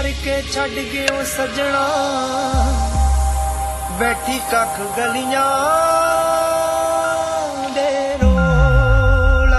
करके छड़ गयो सजना, बैठी कख गलियां दे रोला।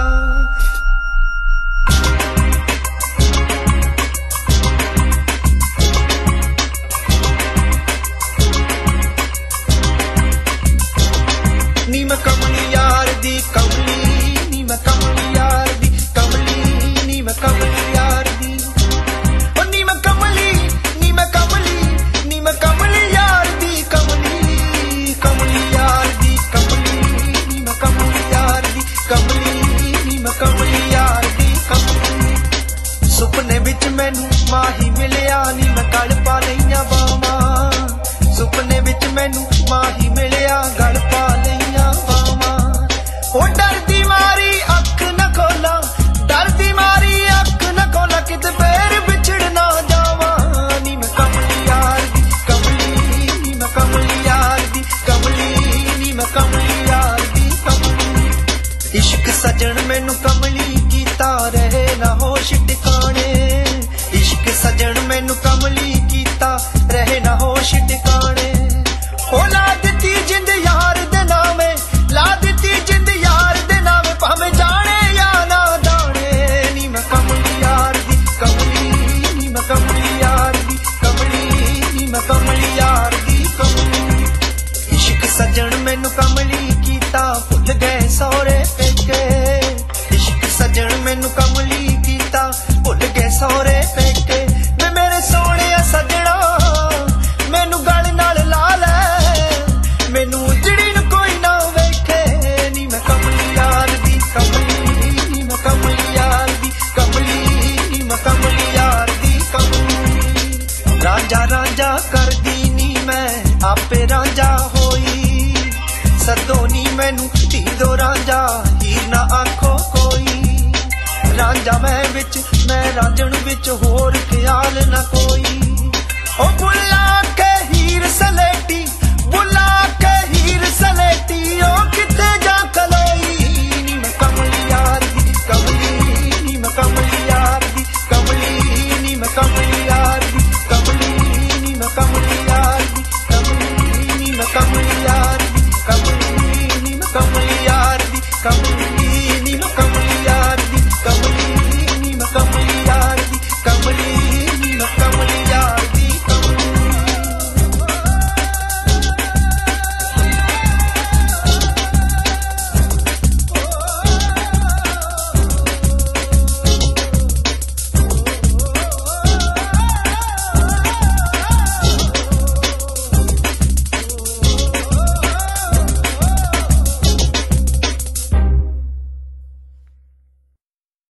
नी मैं कमली यार दी कमली, नी मैं कमली यार दी कमली, नी मैं कमली यार दी, नी मैं कमली, नी मैं कमली, नी मैं कमली यार दी कमली, कमली यार दी कमली, नी मैं कमली यार दी कमली, नी मैं कमली यार दी कमली। सुपने विच मैनू माही मिलिया, नी मैं गल पा लईयां बावां, सुपने विच मैनू माही मिलिया, गल पा लईयां बावां। ओ डरदी मारी अख न खोला, डरदी मारी अख न खोला, किते पैर बिछड़ ना जावा। नी मैं कमली यार दी कमली, नी मैं कमली यार दी कमली, नी मैं कमली यार दी कमली। इश्क सजन मैनू कमली कीता, रहे ना होश ठिकाने। इश्क सजन मैनू कमली कीता, रहे ना होश ठिकाने। ओ ला दित्ती जिंद यार दे नामे, ला दित्ती जिंद यार दे नामे, भावें जाने या ना जाने। नी मैं कमली यार दी कमली, नी मैं कमली यार दी कमली, नी मैं कमली यार दी कमली। इश्क सजन मैनू कमली कीता, भुल गए सौरे पेके। इश्क सजन मैनू कमली कीता, भुल गए सौरे पेके। मैं मेरे सोने सजना मैनू गल नाल ला लै, मैनू उजड़ी नू कोई ना वेखे। नी मैं कमली यार दी कमली, नी मैं कमली यार दी कमली, नी मैं कमली यार दी कमली। रांझा रांझा कर दी नी मैं आपे रांझा होई, सदो नी मैनू धीदो रांझा, हीर ना आखो कोई। रांझा मैं विच मैं रांझण विच, होर ख्याल ना कोई। ओ बुला के हीर सलेटी, बुला के हीर सलेटी, ओ किथे जा खलोई। नी मैं कमली यार दी कमली, नी मैं कमली यार दी कमली, नी मैं कमली